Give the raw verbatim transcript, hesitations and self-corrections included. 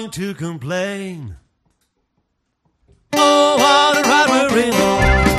going to complain. Oh, what a ride we're in on.